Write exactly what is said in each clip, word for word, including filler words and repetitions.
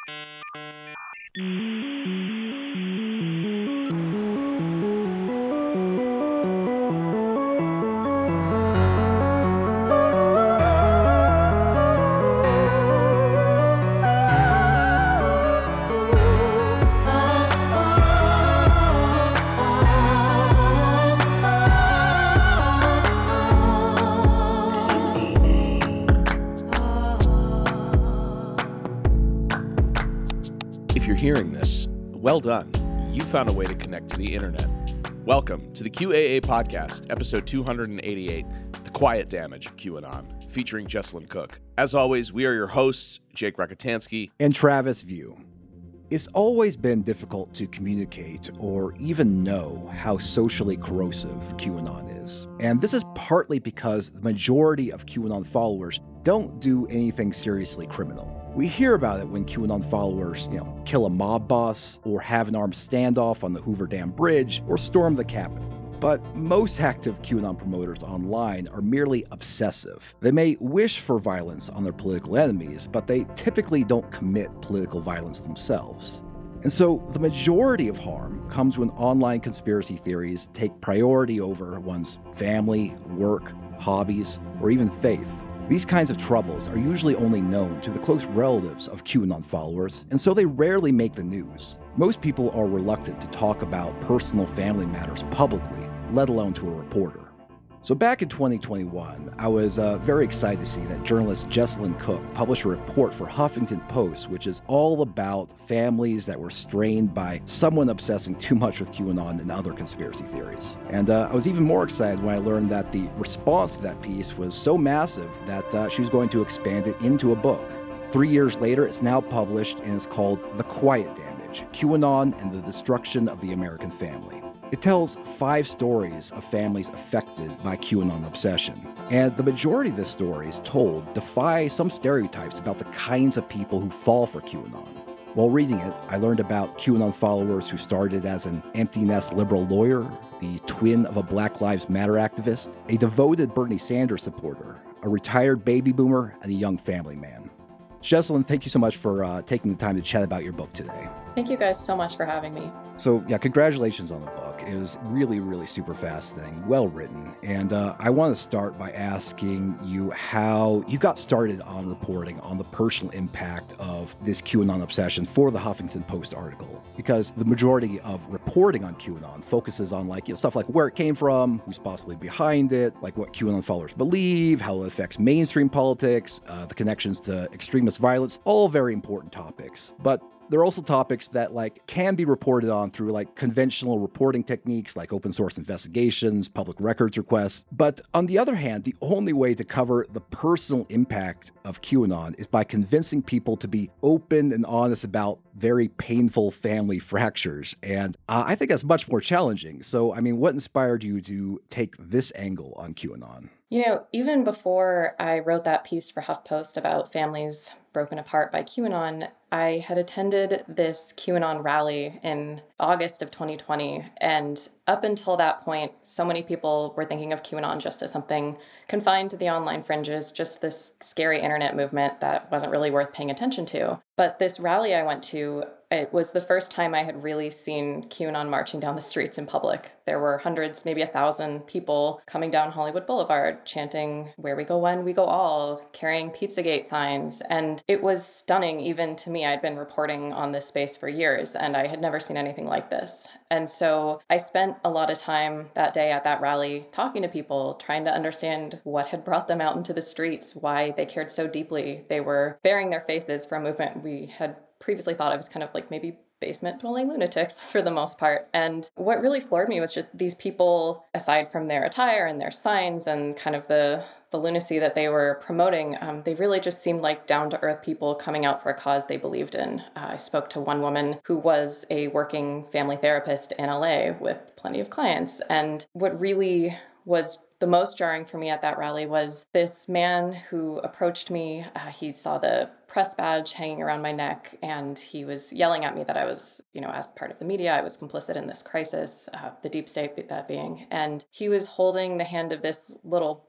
If you're hearing this, well done. You found a way to connect to the internet. Welcome to the Q A A Podcast, episode two eighty-eight, The Quiet Damage of QAnon, featuring Jessalyn Cook. As always, we are your hosts, Jake Rakotansky and Travis View. It's always been difficult to communicate or even know how socially corrosive QAnon is. And this is partly because the majority of QAnon followers don't do anything seriously criminal. We hear about it when QAnon followers, you know, kill a mob boss or have an armed standoff on the Hoover Dam Bridge or storm the Capitol. But most active QAnon promoters online are merely obsessive. They may wish for violence on their political enemies, but they typically don't commit political violence themselves. And so the majority of harm comes when online conspiracy theories take priority over one's family, work, hobbies, or even faith. These kinds of troubles are usually only known to the close relatives of QAnon followers, and so they rarely make the news. Most people are reluctant to talk about personal family matters publicly, let alone to a reporter. So back in twenty twenty-one, I was uh, very excited to see that journalist Jessalyn Cook published a report for Huffington Post, which is all about families that were strained by someone obsessing too much with QAnon and other conspiracy theories. And uh, I was even more excited when I learned that the response to that piece was so massive that uh, she was going to expand it into a book. Three years later, it's now published and is called The Quiet Damage: QAnon and the Destruction of the American Family. It tells five stories of families affected by QAnon obsession. And the majority of the stories told defy some stereotypes about the kinds of people who fall for QAnon. While reading it, I learned about QAnon followers who started as an empty nest liberal lawyer, the twin of a Black Lives Matter activist, a devoted Bernie Sanders supporter, a retired baby boomer, and a young family man. Jessalyn, thank you so much for uh, taking the time to chat about your book today. Thank you guys so much for having me. So yeah, congratulations on the book. It was really, really super fascinating, well written. And uh, I want to start by asking you how you got started on reporting on the personal impact of this QAnon obsession for the Huffington Post article. Because the majority of reporting on QAnon focuses on like you know, stuff like where it came from, who's possibly behind it, like what QAnon followers believe, how it affects mainstream politics, uh, the connections to extremist violence, all very important topics. But there are also topics that like can be reported on through like conventional reporting techniques like open source investigations, public records requests. But on the other hand, the only way to cover the personal impact of QAnon is by convincing people to be open and honest about very painful family fractures. And uh, I think that's much more challenging. So, I mean, what inspired you to take this angle on QAnon? You know, even before I wrote that piece for HuffPost about families broken apart by QAnon, I had attended this QAnon rally in August of twenty twenty. And up until that point, so many people were thinking of QAnon just as something confined to the online fringes, just this scary internet movement that wasn't really worth paying attention to. But this rally I went to, it was the first time I had really seen QAnon marching down the streets in public. There were hundreds, maybe a thousand people coming down Hollywood Boulevard, chanting, "Where we go one, we go all," carrying Pizzagate signs. And it was stunning even to me. I'd been reporting on this space for years, and I had never seen anything like this. And so I spent a lot of time that day at that rally talking to people, trying to understand what had brought them out into the streets, why they cared so deeply. They were bearing their faces for a movement we had previously thought of as kind of like maybe basement-dwelling lunatics for the most part. And what really floored me was just these people, aside from their attire and their signs and kind of the, the lunacy that they were promoting, um, they really just seemed like down-to-earth people coming out for a cause they believed in. Uh, I spoke to one woman who was a working family therapist in L A with plenty of clients. And what really was the most jarring for me at that rally was this man who approached me. Uh, he saw the press badge hanging around my neck, and he was yelling at me that I was, you know, as part of the media, I was complicit in this crisis, uh, the deep state that being. And he was holding the hand of this little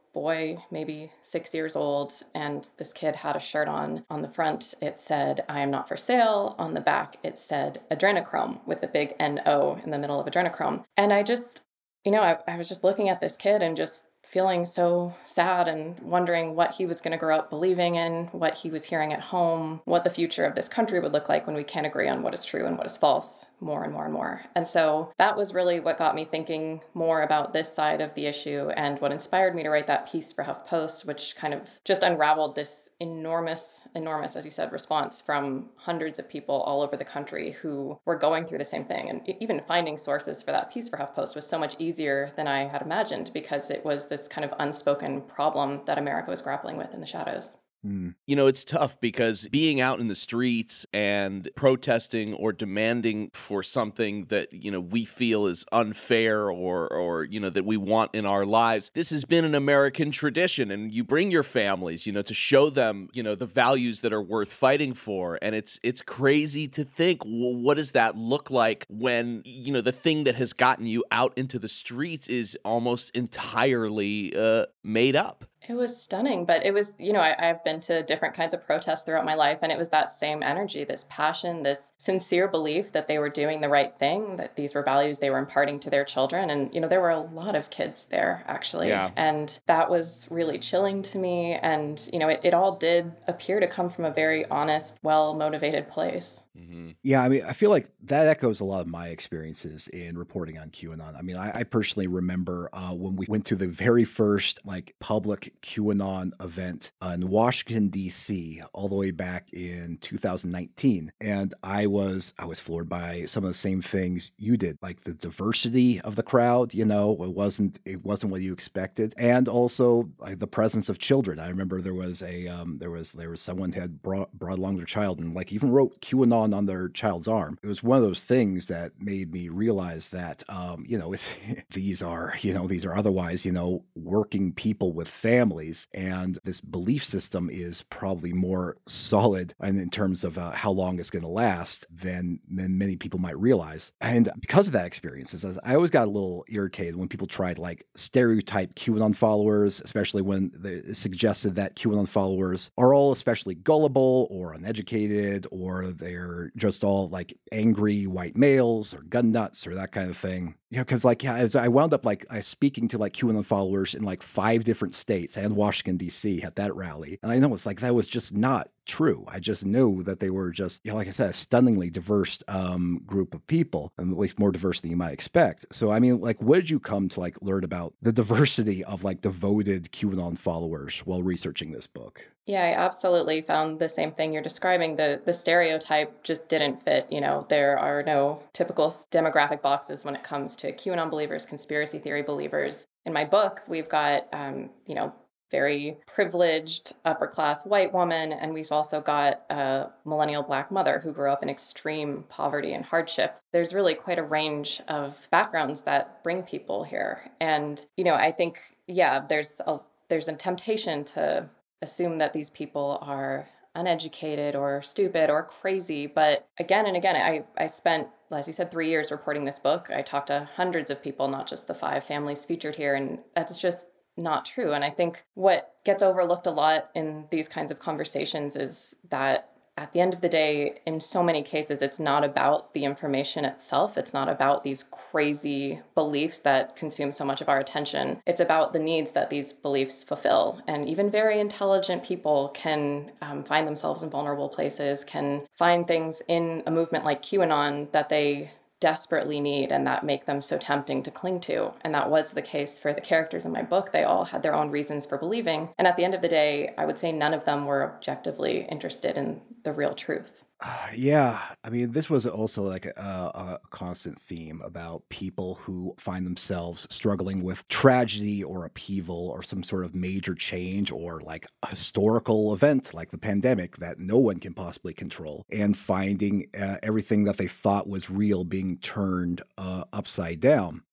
boy, maybe six years old, and this kid had a shirt on. On the front, it said, "I am not for sale." On the back, it said adrenochrome with a big N O in the middle of adrenochrome. And I just, you know, I, I was just looking at this kid and just feeling so sad and wondering what he was going to grow up believing in, what he was hearing at home, what the future of this country would look like when we can't agree on what is true and what is false more and more and more. And so that was really what got me thinking more about this side of the issue and what inspired me to write that piece for HuffPost, which kind of just unraveled this enormous, enormous, as you said, response from hundreds of people all over the country who were going through the same thing. And even finding sources for that piece for HuffPost was so much easier than I had imagined, because it was this kind of unspoken problem that America was grappling with in the shadows. Mm. You know, it's tough because being out in the streets and protesting or demanding for something that, you know, we feel is unfair or, or, you know, that we want in our lives, this has been an American tradition. And you bring your families, you know, to show them, you know, the values that are worth fighting for. And it's it's crazy to think, well, what does that look like when, you know, the thing that has gotten you out into the streets is almost entirely uh, made up? It was stunning, but it was, you know, I, I've been to different kinds of protests throughout my life, and it was that same energy, this passion, this sincere belief that they were doing the right thing, that these were values they were imparting to their children. And, you know, there were a lot of kids there, actually. Yeah. And that was really chilling to me. And, you know, it, it all did appear to come from a very honest, well-motivated place. Mm-hmm. Yeah, I mean, I feel like that echoes a lot of my experiences in reporting on QAnon. I mean, I, I personally remember uh, when we went to the very first, like, public QAnon event uh, in Washington, D C, all the way back in two thousand nineteen. And I was I was floored by some of the same things you did, like the diversity of the crowd. You know, it wasn't it wasn't what you expected, and also like, the presence of children. I remember there was a um, there was there was someone who had brought brought along their child and like even wrote QAnon on their child's arm. It was one of those things that made me realize that um, you know it's, these are you know these are otherwise you know working people with families, and this belief system is probably more solid and in terms of uh, how long it's going to last than than many people might realize. And because of that experience, I always got a little irritated when people tried like stereotype QAnon followers, especially when they suggested that QAnon followers are all especially gullible or uneducated, or they're just all like angry white males or gun nuts or that kind of thing. You know, because like yeah, as I wound up like I speaking to like QAnon followers in like five different states and Washington, D C at that rally. And I know it's like that was just not true. I just knew that they were just, you know, like I said, a stunningly diverse um, group of people, and at least more diverse than you might expect. So, I mean, like, what did you come to like learn about the diversity of like devoted QAnon followers while researching this book? Yeah, I absolutely found the same thing you're describing. The the stereotype just didn't fit. You know, there are no typical demographic boxes when it comes to QAnon believers, conspiracy theory believers. In my book, we've got, um, you know, very privileged upper class white woman, and we've also got a millennial Black mother who grew up in extreme poverty and hardship. There's really quite a range of backgrounds that bring people here. And, you know, I think, yeah, there's a there's a temptation to assume that these people are uneducated or stupid or crazy. But again and again, I, I spent, as you said, three years reporting this book. I talked to hundreds of people, not just the five families featured here. And that's just not true. And I think what gets overlooked a lot in these kinds of conversations is that at the end of the day, in so many cases, it's not about the information itself. It's not about these crazy beliefs that consume so much of our attention. It's about the needs that these beliefs fulfill. And even very intelligent people can um, find themselves in vulnerable places, can find things in a movement like QAnon that they desperately need and that make them so tempting to cling to. And that was the case for the characters in my book. They all had their own reasons for believing. And at the end of the day, I would say none of them were objectively interested in the real truth. Uh, yeah, I mean, this was also like a, a constant theme about people who find themselves struggling with tragedy or upheaval or some sort of major change or like a historical event like the pandemic that no one can possibly control, and finding uh, everything that they thought was real being turned uh, upside down.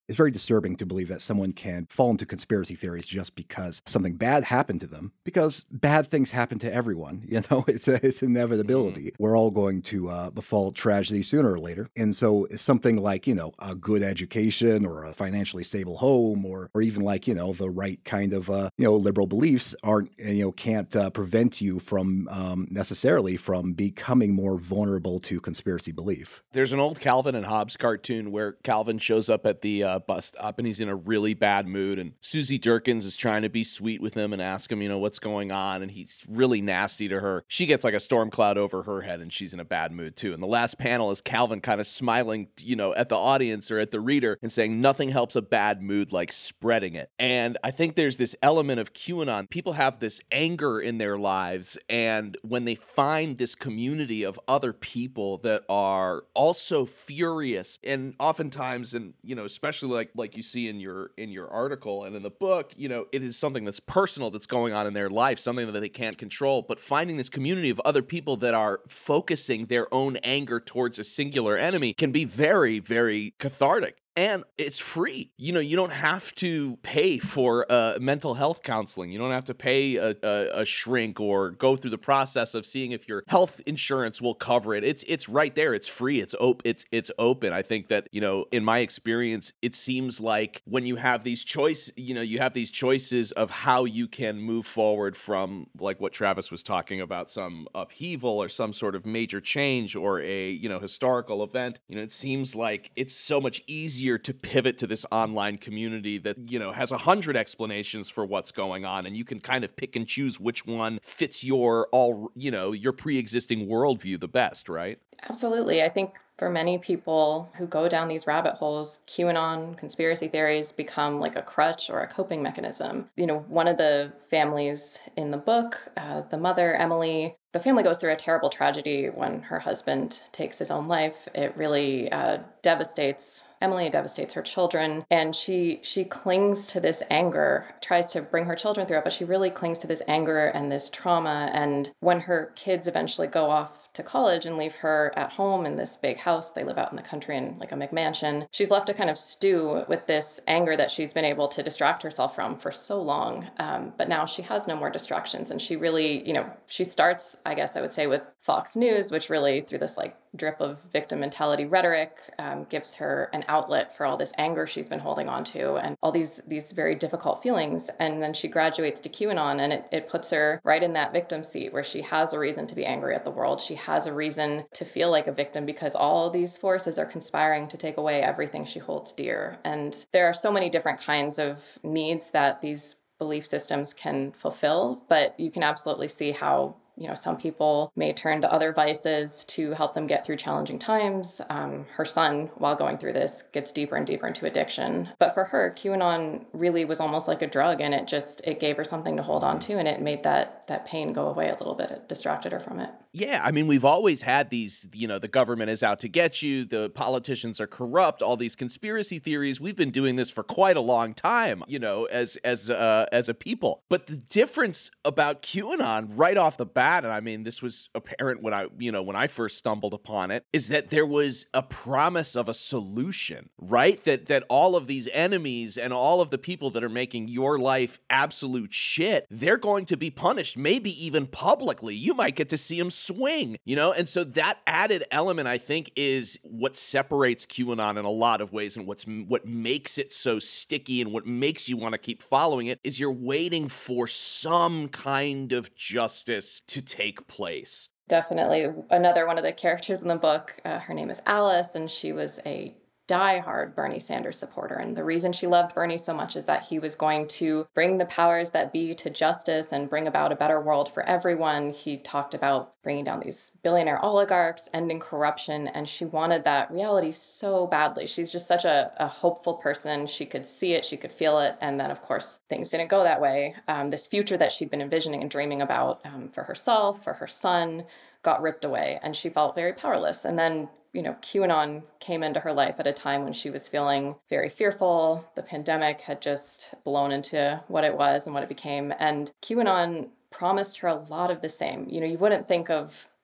It's very disturbing to believe that someone can fall into conspiracy theories just because something bad happened to them, because bad things happen to everyone. You know, it's a, it's inevitability. Mm-hmm. We're all going to uh, befall tragedy sooner or later. And so something like, you know, a good education or a financially stable home or or even like, you know, the right kind of, uh, you know, liberal beliefs aren't, you know, can't uh, prevent you from um, necessarily from becoming more vulnerable to conspiracy belief. There's an old Calvin and Hobbes cartoon where Calvin shows up at the uh, bus stop and he's in a really bad mood, and Susie Durkins is trying to be sweet with him and ask him, you know, what's going on, and he's really nasty to her. She gets like a storm cloud over her head and she's in a bad mood too. And the last panel is Calvin kind of smiling, you know, at the audience or at the reader and saying nothing helps a bad mood like spreading it. And I think there's this element of QAnon. People have this anger in their lives, and when they find this community of other people that are also furious, and oftentimes, and you know, especially like like you see in your in your article and in the book, you know, it is something that's personal that's going on in their life, something that they can't control. But finding this community of other people that are focusing their own anger towards a singular enemy can be very, very cathartic. And it's free. You know, you don't have to pay for uh, mental health counseling. You don't have to pay a, a, a shrink or go through the process of seeing if your health insurance will cover it. It's it's right there. It's free. It's op- It's it's open. I think that, you know, in my experience, it seems like when you have these choice, you know, you have these choices of how you can move forward from, like what Travis was talking about, some upheaval or some sort of major change or a, you know, historical event. You know, it seems like it's so much easier to pivot to this online community that, you know, has a hundred explanations for what's going on, and you can kind of pick and choose which one fits your all, you know, your pre-existing worldview the best, right? Absolutely. I think for many people who go down these rabbit holes, QAnon conspiracy theories become like a crutch or a coping mechanism. You know, one of the families in the book, uh, the mother, Emily, the family goes through a terrible tragedy when her husband takes his own life. It really uh, devastates Emily, it devastates her children, and she she clings to this anger, tries to bring her children through it, but she really clings to this anger and this trauma. And when her kids eventually go off to college and leave her at home in this big house, they live out in the country in like a McMansion, she's left to kind of stew with this anger that she's been able to distract herself from for so long. Um, but now she has no more distractions, and she really, you know, she starts, I guess I would say, with Fox News, which really, through this like drip of victim mentality rhetoric, um, gives her an outlet for all this anger she's been holding on to and all these these very difficult feelings. And then she graduates to QAnon, and it, it puts her right in that victim seat where she has a reason to be angry at the world. She has a reason to feel like a victim because all these forces are conspiring to take away everything she holds dear. And there are so many different kinds of needs that these belief systems can fulfill, but you can absolutely see how, you know, some people may turn to other vices to help them get through challenging times. Um, her son, while going through this, gets deeper and deeper into addiction. But for her, QAnon really was almost like a drug, and it just, it gave her something to hold on to, and it made that that pain go away a little bit. It distracted her from it. Yeah, I mean, we've always had these, you know, the government is out to get you, the politicians are corrupt, all these conspiracy theories. We've been doing this for quite a long time, you know, as as uh, as a people. But the difference about QAnon right off the bat, and I mean, this was apparent when I, you know, when I first stumbled upon it, is that there was a promise of a solution, right? That that all of these enemies and all of the people that are making your life absolute shit, they're going to be punished, maybe even publicly. You might get to see them swing, you know? And so that added element, I think, is what separates QAnon in a lot of ways, and what's what makes it so sticky and what makes you want to keep following it is you're waiting for some kind of justice to take place. Definitely. Another one of the characters in the book, uh, her name is Alice, and she was a diehard Bernie Sanders supporter. And the reason she loved Bernie so much is that he was going to bring the powers that be to justice and bring about a better world for everyone. He talked about bringing down these billionaire oligarchs, ending corruption, and she wanted that reality so badly. She's just such a, a hopeful person. She could see it, she could feel it, and then, of course, things didn't go that way. Um, this future that she'd been envisioning and dreaming about um, for herself, for her son, got ripped away, and she felt very powerless. And then, you know, QAnon came into her life at a time when she was feeling very fearful. The pandemic had just blown into what it was and what it became. And QAnon promised her a lot of the same. You know, you wouldn't think of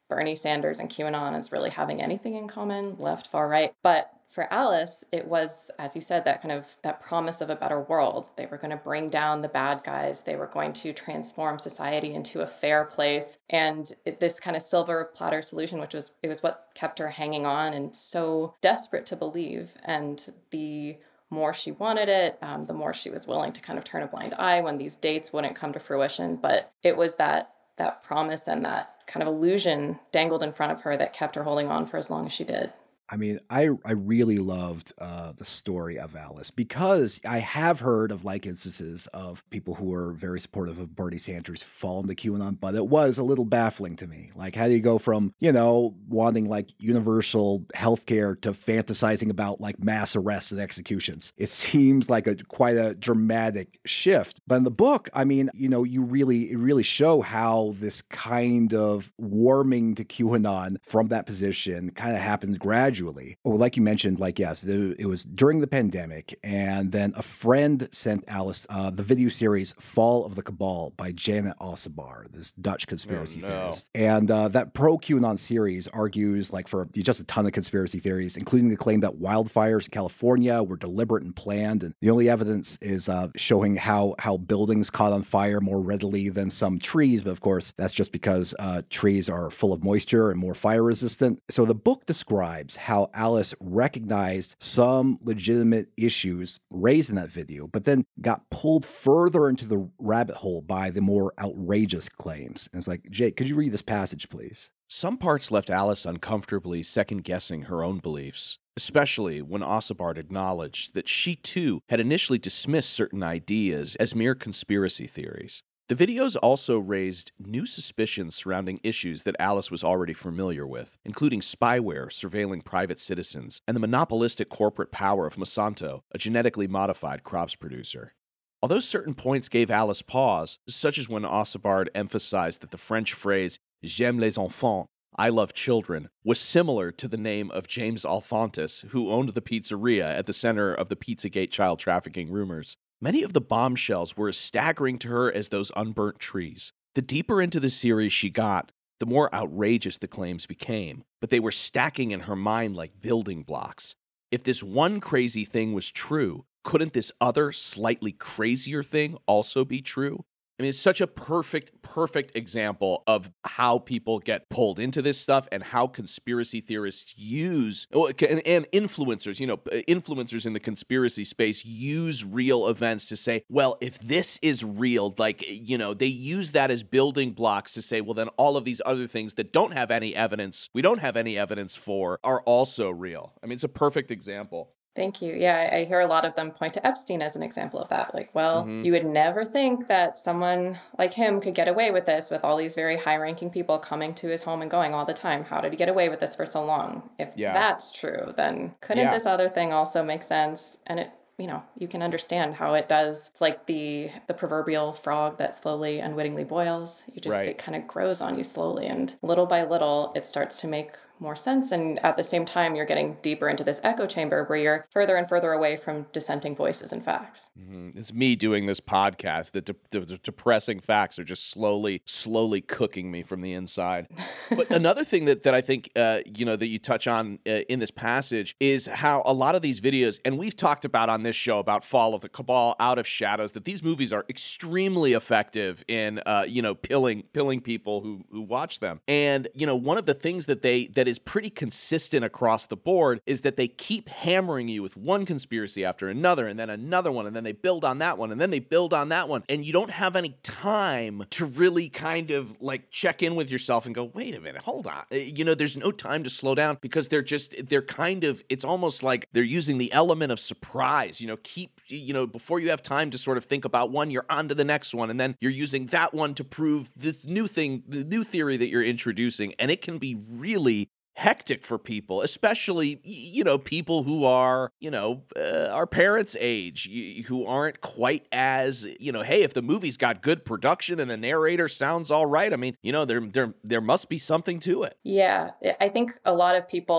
Bernie Sanders and QAnon as really having anything in common, left, far, right. But for Alice, it was, as you said, that kind of that promise of a better world. They were going to bring down the bad guys. They were going to transform society into a fair place. And it, this kind of silver platter solution, which was, it was what kept her hanging on and so desperate to believe. And the more she wanted it, um, the more she was willing to kind of turn a blind eye when these dates wouldn't come to fruition. But it was that that promise and that kind of illusion dangled in front of her that kept her holding on for as long as she did. I mean, I I really loved uh, the story of Alice because I have heard of like instances of people who are very supportive of Bernie Sanders falling to QAnon, but it was a little baffling to me. Like, how do you go from, you know, wanting like universal healthcare to fantasizing about like mass arrests and executions? It seems like a quite a dramatic shift. But in the book, I mean, you know, you really you really show how this kind of warming to QAnon from that position kind of happens gradually. Well, like you mentioned, like, yes, it was during the pandemic, and then a friend sent Alice uh, the video series Fall of the Cabal by Janet Ossebaar, this Dutch conspiracy oh, no. theorist. And uh, that pro-QAnon series argues, like, for just a ton of conspiracy theories, including the claim that wildfires in California were deliberate and planned, and the only evidence is uh, showing how, how buildings caught on fire more readily than some trees, but of course, that's just because uh, trees are full of moisture and more fire-resistant. So the book describes how Alice recognized some legitimate issues raised in that video, but then got pulled further into the rabbit hole by the more outrageous claims. And it's like, Jake, could you read this passage, please? Some parts left Alice uncomfortably second-guessing her own beliefs, especially when Ossebaard acknowledged that she too had initially dismissed certain ideas as mere conspiracy theories. The videos also raised new suspicions surrounding issues that Alice was already familiar with, including spyware surveilling private citizens and the monopolistic corporate power of Monsanto, a genetically modified crops producer. Although certain points gave Alice pause, such as when Ossebaard emphasized that the French phrase "J'aime les enfants," I love children, was similar to the name of James Alphonsus, who owned the pizzeria at the center of the Pizzagate child trafficking rumors. Many of the bombshells were as staggering to her as those unburnt trees. The deeper into the series she got, the more outrageous the claims became, but they were stacking in her mind like building blocks. If this one crazy thing was true, couldn't this other, slightly crazier thing also be true? I mean, it's such a perfect, perfect example of how people get pulled into this stuff and how conspiracy theorists use, and, and influencers, you know, influencers in the conspiracy space use real events to say, well, if this is real, like, you know, they use that as building blocks to say, well, then all of these other things that don't have any evidence, we don't have any evidence for, are also real. I mean, it's a perfect example. Thank you. Yeah, I hear a lot of them point to Epstein as an example of that. Like, well, mm-hmm. you would never think that someone like him could get away with this with all these very high-ranking people coming to his home and going all the time. How did he get away with this for so long? If yeah. that's true, then couldn't yeah. this other thing also make sense? And it, you know, you can understand how it does. It's like the the proverbial frog that slowly, unwittingly boils. You just, right. it kind of grows on you slowly, and little by little, it starts to make more sense. And at the same time, you're getting deeper into this echo chamber where you're further and further away from dissenting voices and facts. Mm-hmm. It's me doing this podcast. The, de- the, the depressing facts are just slowly, slowly cooking me from the inside. But another thing that, that I think, uh, you know, that you touch on uh, in this passage is how a lot of these videos, and we've talked about on this show about Fall of the Cabal, Out of Shadows, that these movies are extremely effective in, uh, you know, pilling, pilling people who, who watch them. And, you know, one of the things that they, that is pretty consistent across the board is that they keep hammering you with one conspiracy after another, and then another one, and then they build on that one, and then they build on that one, and you don't have any time to really kind of like check in with yourself and go, wait a minute, hold on. You know, there's no time to slow down because they're just, they're kind of, it's almost like they're using the element of surprise, you know, keep, you know, before you have time to sort of think about one, you're on to the next one, and then you're using that one to prove this new thing, the new theory that you're introducing, and it can be really hectic for people, especially, you know, people who are, you know, uh, our parents' age, who aren't quite as, you know, hey, if the movie's got good production and the narrator sounds all right, I mean, you know, there there there must be something to it. Yeah, I think a lot of people, it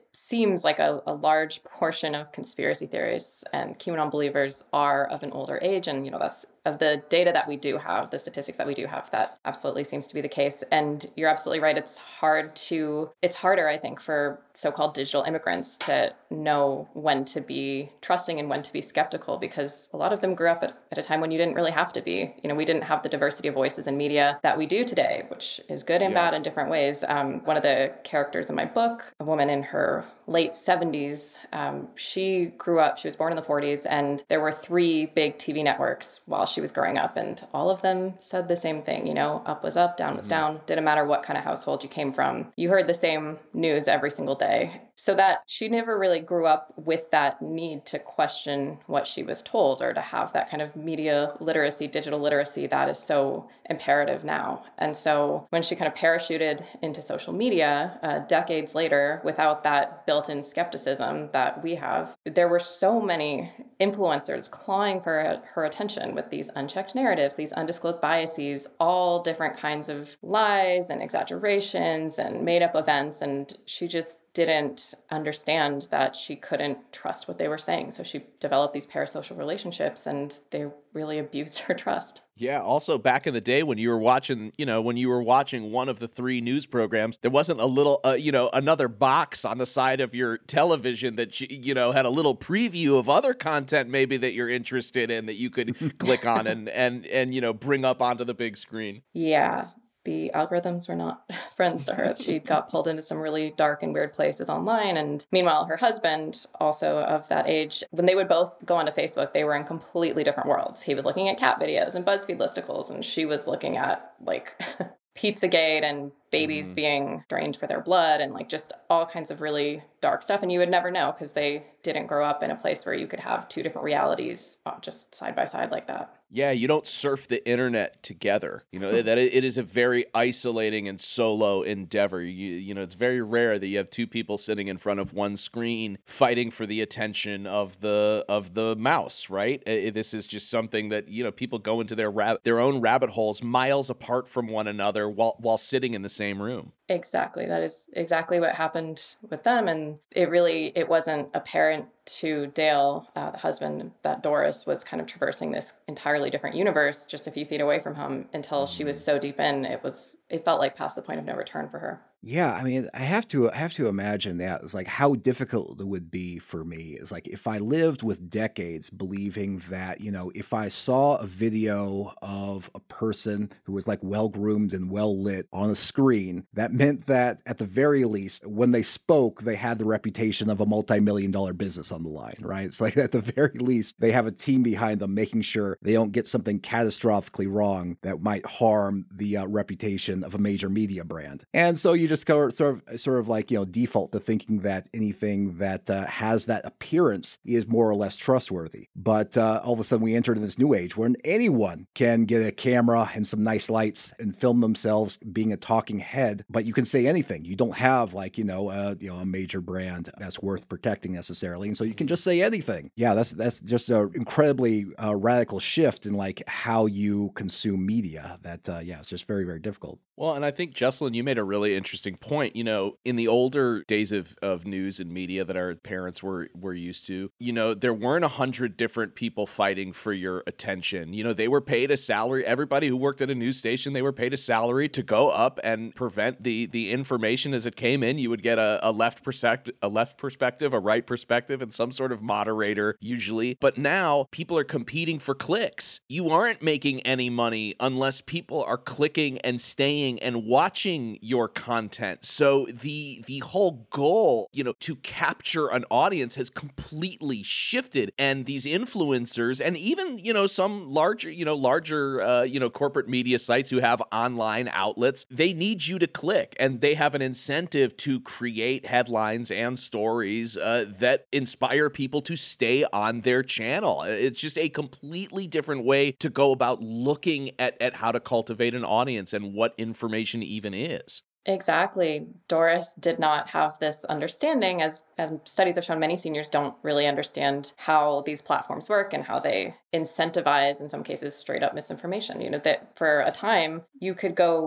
seems like a, a large portion of conspiracy theorists and QAnon believers are of an older age. And, you know, that's of the data that we do have, the statistics that we do have, that absolutely seems to be the case. And you're absolutely right. It's hard to, it's harder, I think, for so-called digital immigrants to know when to be trusting and when to be skeptical, because a lot of them grew up at, at a time when you didn't really have to be. You know, we didn't have the diversity of voices in media that we do today, which is good and yeah. bad in different ways. Um, one of the characters in my book, a woman in her late seventies, um, she grew up, she was born in the forties, and there were three big T V networks while she was growing up, and all of them said the same thing, you know, up was up, down was mm-hmm. down. Didn't matter what kind of household you came from. You heard the same news every single day. So that she never really grew up with that need to question what she was told, or to have that kind of media literacy, digital literacy that is so imperative now. And so when she kind of parachuted into social media uh, decades later without that built-in skepticism that we have, there were so many influencers clawing for her, her attention with these unchecked narratives, these undisclosed biases, all different kinds of lies and exaggerations and made-up events. And she just didn't understand that she couldn't trust what they were saying. So she developed these parasocial relationships, and they really abused her trust. Yeah. Also, back in the day when you were watching, you know, when you were watching one of the three news programs, there wasn't a little, uh, you know, another box on the side of your television that, you, you know, had a little preview of other content maybe that you're interested in that you could click on and, and, and, you know, bring up onto the big screen. Yeah. The algorithms were not friends to her. She got pulled into some really dark and weird places online. And meanwhile, her husband, also of that age, when they would both go onto Facebook, they were in completely different worlds. He was looking at cat videos and BuzzFeed listicles, and she was looking at like Pizzagate and babies mm. being drained for their blood, and like just all kinds of really dark stuff. And you would never know because they didn't grow up in a place where you could have two different realities just side by side like that. Yeah, you don't surf the internet together. You know, that it is a very isolating and solo endeavor. You, you know, it's very rare that you have two people sitting in front of one screen fighting for the attention of the of the mouse, right? This is just something that, you know, people go into their rab- their own rabbit holes miles apart from one another while while sitting in the same room. Exactly. That is exactly what happened with them. And it really, it wasn't apparent to Dale, uh, the husband, that Doris was kind of traversing this entirely different universe just a few feet away from him until she was so deep in, it was, it felt like past the point of no return for her. Yeah, I mean, I have to I have to imagine that. It's like how difficult it would be for me. It's like if I lived with decades believing that, you know, if I saw a video of a person who was like well-groomed and well-lit on a screen, that meant that at the very least, when they spoke, they had the reputation of a multi-million dollar business on the line, right? It's like at the very least, they have a team behind them making sure they don't get something catastrophically wrong that might harm the uh, reputation of a major media brand. And so you just go, sort of, sort of like, you know, default to thinking that anything that uh, has that appearance is more or less trustworthy. But uh, all of a sudden we entered in this new age when anyone can get a camera and some nice lights and film themselves being a talking head, but you can say anything. You don't have like, you know, uh, you know, a major brand that's worth protecting necessarily. And so you can just say anything. Yeah, that's that's just an incredibly uh, radical shift in like how you consume media that, uh, yeah, it's just very, very difficult. Well, and I think, Jessalyn, you made a really interesting point. You know, in the older days of, of news and media that our parents were, were used to, you know, there weren't a hundred different people fighting for your attention. You know, they were paid a salary. Everybody who worked at a news station, they were paid a salary to go up and prevent the the information as it came in. You would get a, a left perspective, a left perspective, a right perspective, and some sort of moderator usually. But now people are competing for clicks. You aren't making any money unless people are clicking and staying and watching your content. So the the whole goal, you know, to capture an audience has completely shifted. And these influencers and even, you know, some larger, you know, larger, uh, you know, corporate media sites who have online outlets, they need you to click, and they have an incentive to create headlines and stories uh, that inspire people to stay on their channel. It's just a completely different way to go about looking at, at how to cultivate an audience and what information even is. Exactly. Doris did not have this understanding, as, as studies have shown many seniors don't really understand how these platforms work and how they incentivize, in some cases, straight up misinformation. You know, that for a time, you could go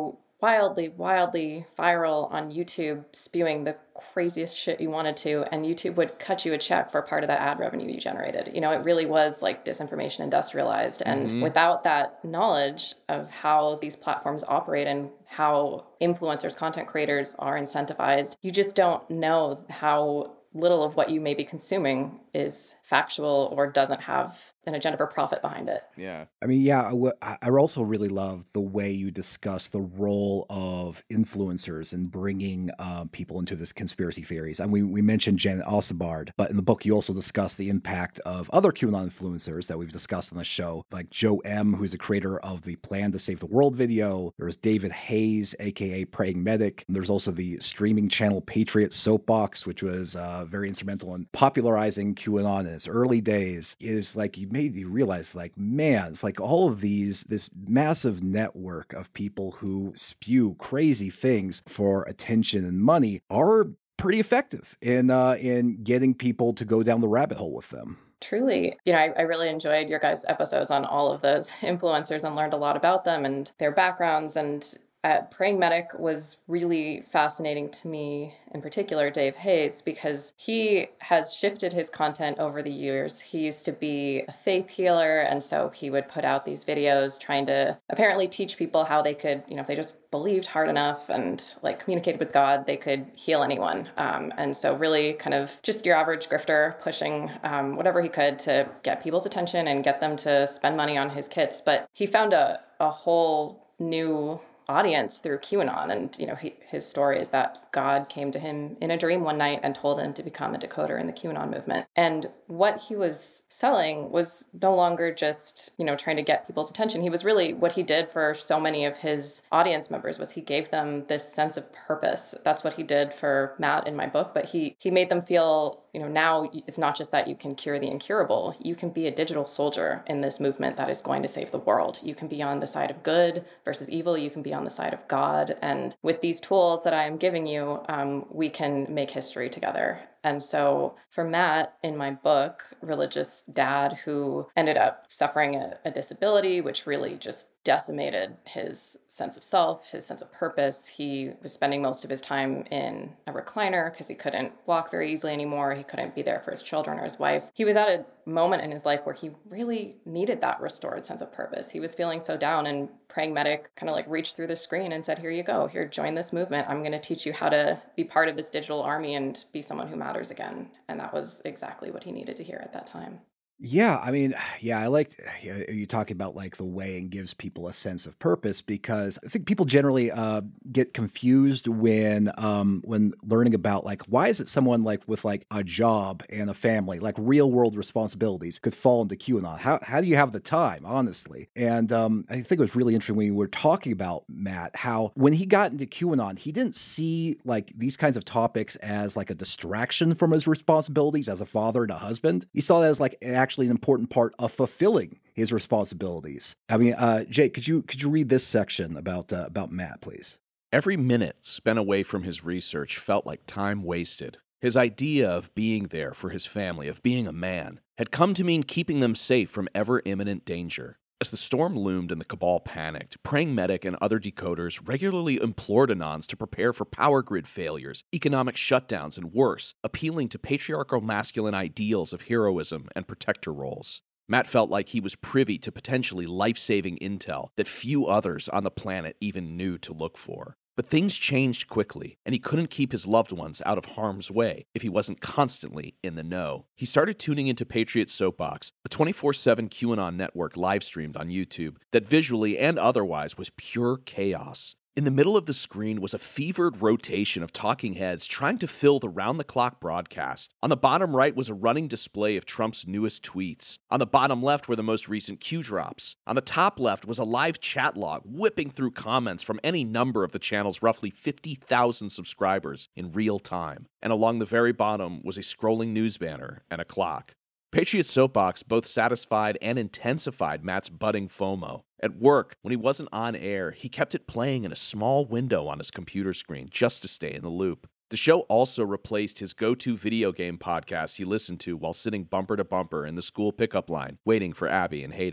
wildly, wildly viral on YouTube, spewing the craziest shit you wanted to, and YouTube would cut you a check for part of that ad revenue you generated. You know, it really was like disinformation industrialized. And Mm-hmm. without that knowledge of how these platforms operate and how influencers, content creators are incentivized, you just don't know how little of what you may be consuming is factual or doesn't have an agenda for profit behind it. Yeah. I mean, yeah, I, w- I I also really love the way you discuss the role of influencers in bringing uh, people into this conspiracy theories. And we, we mentioned Janet Osabard, but in the book, you also discuss the impact of other QAnon influencers that we've discussed on the show, like Joe M., who's the creator of the Plan to Save the World video. There's David Hayes, a k a. Praying Medic. And there's also the streaming channel Patriot Soapbox, which was uh, very instrumental in popularizing QAnon in its early days. It is like you made you realize, like, man, it's like all of these, this massive network of people who spew crazy things for attention and money are pretty effective in uh, in getting people to go down the rabbit hole with them. Truly. You know, I, I really enjoyed your guys' episodes on all of those influencers and learned a lot about them and their backgrounds. And uh, Praying Medic was really fascinating to me, in particular, Dave Hayes, because he has shifted his content over the years. He used to be a faith healer, and so he would put out these videos trying to apparently teach people how they could, you know, if they just believed hard enough and like communicated with God, they could heal anyone. Um, and so really kind of just your average grifter pushing um, whatever he could to get people's attention and get them to spend money on his kits. But he found a, a whole new audience through QAnon. And, you know, he, his story is that God came to him in a dream one night and told him to become a decoder in the QAnon movement. And what he was selling was no longer just, you know, trying to get people's attention. He was really, what he did for so many of his audience members was he gave them this sense of purpose. That's what he did for Matt in my book, but he, he made them feel, you know, now it's not just that you can cure the incurable. You can be a digital soldier in this movement that is going to save the world. You can be on the side of good versus evil. You can be on the side of God. And with these tools that I am giving you, um, we can make history together. And so for Matt, in my book, religious dad who ended up suffering a, a disability, which really just decimated his sense of self, his sense of purpose. He was spending most of his time in a recliner because he couldn't walk very easily anymore. He couldn't be there for his children or his wife. He was at a moment in his life where he really needed that restored sense of purpose. He was feeling so down, and Praying Medic kind of like reached through the screen and said, here you go, here, join this movement. I'm going to teach you how to be part of this digital army and be someone who matters again. And that was exactly what he needed to hear at that time. Yeah, I mean, yeah, I liked you, you talking about like the way and gives people a sense of purpose, because I think people generally uh, get confused when um, when learning about like why is it someone like with like a job and a family, like real world responsibilities, could fall into QAnon? How how do you have the time, honestly? And um, I think it was really interesting when you were talking about Matt, how when he got into QAnon, he didn't see like these kinds of topics as like a distraction from his responsibilities as a father and a husband. He saw that as like actually an important part of fulfilling his responsibilities. I mean, uh, Jake, could you could you read this section about uh, about Matt, please? Every minute spent away from his research felt like time wasted. His idea of being there for his family, of being a man, had come to mean keeping them safe from ever-imminent danger. As the storm loomed and the cabal panicked, Praying Medic and other decoders regularly implored Anons to prepare for power grid failures, economic shutdowns, and worse, appealing to patriarchal masculine ideals of heroism and protector roles. Matt felt like he was privy to potentially life-saving intel that few others on the planet even knew to look for. But things changed quickly, and he couldn't keep his loved ones out of harm's way if he wasn't constantly in the know. He started tuning into Patriot Soapbox, a twenty-four seven QAnon network live-streamed on YouTube that visually and otherwise was pure chaos. In the middle of the screen was a fevered rotation of talking heads trying to fill the round-the-clock broadcast. On the bottom right was a running display of Trump's newest tweets. On the bottom left were the most recent Q drops. On the top left was a live chat log whipping through comments from any number of the channel's roughly fifty thousand subscribers in real time. And along the very bottom was a scrolling news banner and a clock. Patriot Soapbox both satisfied and intensified Matt's budding FOMO. At work, when he wasn't on air, he kept it playing in a small window on his computer screen just to stay in the loop. The show also replaced his go-to video game podcast he listened to while sitting bumper to bumper in the school pickup line, waiting for Abby and Hayden.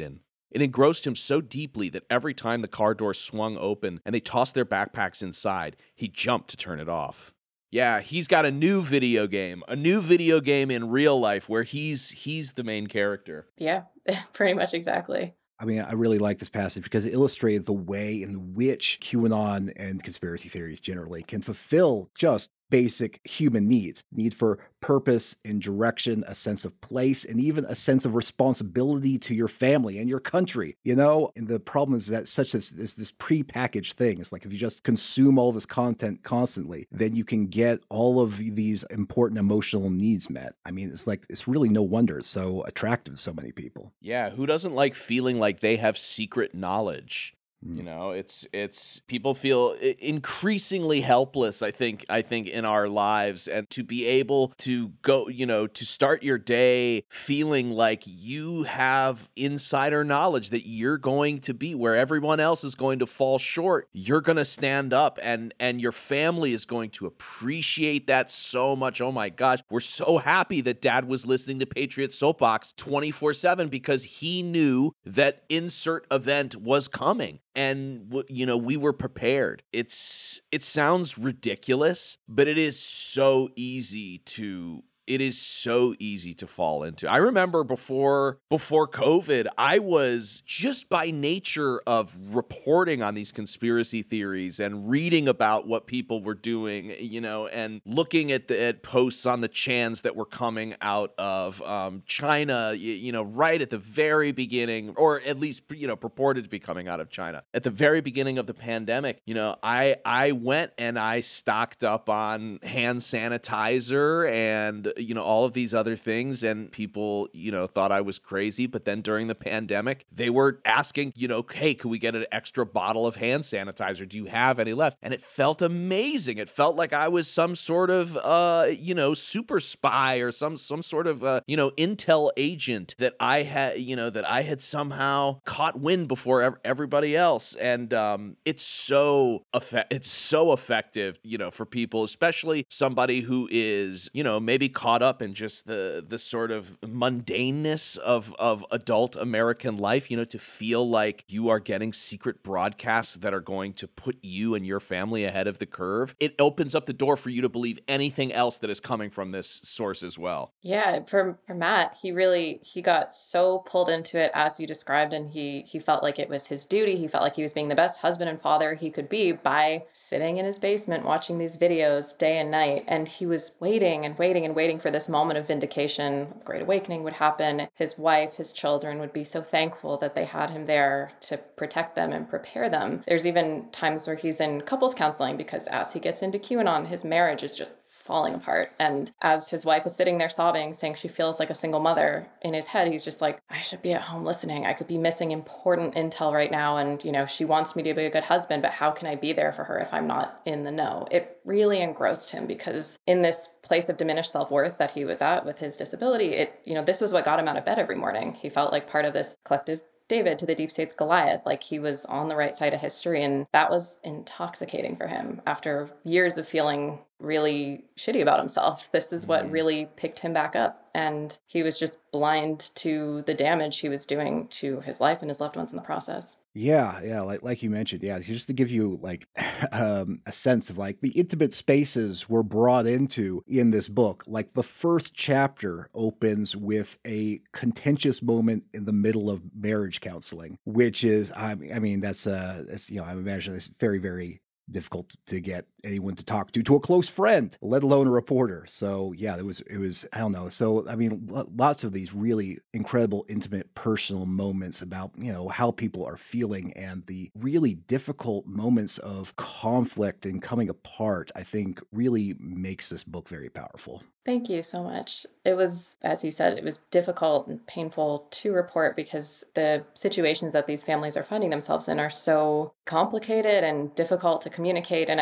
It engrossed him so deeply that every time the car door swung open and they tossed their backpacks inside, he jumped to turn it off. Yeah, he's got a new video game, a new video game in real life where he's he's the main character. Yeah, pretty much exactly. I mean, I really like this passage because it illustrated the way in which QAnon and conspiracy theories generally can fulfill just basic human needs. Need for purpose and direction, a sense of place, and even a sense of responsibility to your family and your country, you know? And the problem is that such this, this, this pre-packaged thing. It's like if you just consume all this content constantly, then you can get all of these important emotional needs met. I mean, it's like, it's really no wonder it's so attractive to so many people. Yeah, who doesn't like feeling like they have secret knowledge? You know, it's it's people feel increasingly helpless, I think, I think in our lives, and to be able to go, you know, to start your day feeling like you have insider knowledge that you're going to be where everyone else is going to fall short. You're going to stand up and and your family is going to appreciate that so much. Oh my gosh, we're so happy that Dad was listening to Patriot Soapbox twenty-four seven because he knew that insert event was coming. And, you know, we were prepared. It's, it sounds ridiculous, but it is so easy to, it is so easy to fall into. I remember before, before COVID, I was just by nature of reporting on these conspiracy theories and reading about what people were doing, you know, and looking at the at posts on the Chans that were coming out of um, China, you, you know, right at the very beginning, or at least, you know, purported to be coming out of China. At the very beginning of the pandemic, you know, I, I went and I stocked up on hand sanitizer and, you know, all of these other things, and people, you know, thought I was crazy. But then during the pandemic, they were asking, you know, hey, could we get an extra bottle of hand sanitizer? Do you have any left? And it felt amazing. It felt like I was some sort of, uh, you know, super spy or some some sort of, uh, you know, intel agent that I had, you know, that I had somehow caught wind before ev- everybody else. And um, it's so effe- it's so effective, you know, for people, especially somebody who is, you know, maybe caught up in just the the sort of mundaneness of of adult American life, you know, to feel like you are getting secret broadcasts that are going to put you and your family ahead of the curve. It opens up the door for you to believe anything else that is coming from this source as well. Yeah, for, for Matt, he really, he got so pulled into it as you described, and he he felt like it was his duty. He felt like he was being the best husband and father he could be by sitting in his basement watching these videos day and night. And he was waiting and waiting and waiting for this moment of vindication. The Great Awakening would happen. His wife, his children would be so thankful that they had him there to protect them and prepare them. There's even times where he's in couples counseling because as he gets into QAnon, his marriage is just falling apart. And as his wife is sitting there sobbing, saying she feels like a single mother, in his head, he's just like, I should be at home listening. I could be missing important intel right now. And, you know, she wants me to be a good husband, but how can I be there for her if I'm not in the know? It really engrossed him because in this place of diminished self-worth that he was at with his disability, it, you know, this was what got him out of bed every morning. He felt like part of this collective David to the deep state's Goliath, like he was on the right side of history. And that was intoxicating for him after years of feeling really shitty about himself. This is what really picked him back up. And he was just blind to the damage he was doing to his life and his loved ones in the process. Yeah, yeah, like like you mentioned, yeah, just to give you like um, a sense of like the intimate spaces we're brought into in this book. Like the first chapter opens with a contentious moment in the middle of marriage counseling, which is, I mean, I mean that's uh, that's, you know, I imagine it's very, very difficult to get anyone to talk to, to a close friend, let alone a reporter. So yeah, it was, it was, I don't know. So, I mean, lots of these really incredible, intimate, personal moments about, you know, how people are feeling and the really difficult moments of conflict and coming apart, I think really makes this book very powerful. Thank you so much. It was, as you said, it was difficult and painful to report because the situations that these families are finding themselves in are so complicated and difficult to communicate. And I think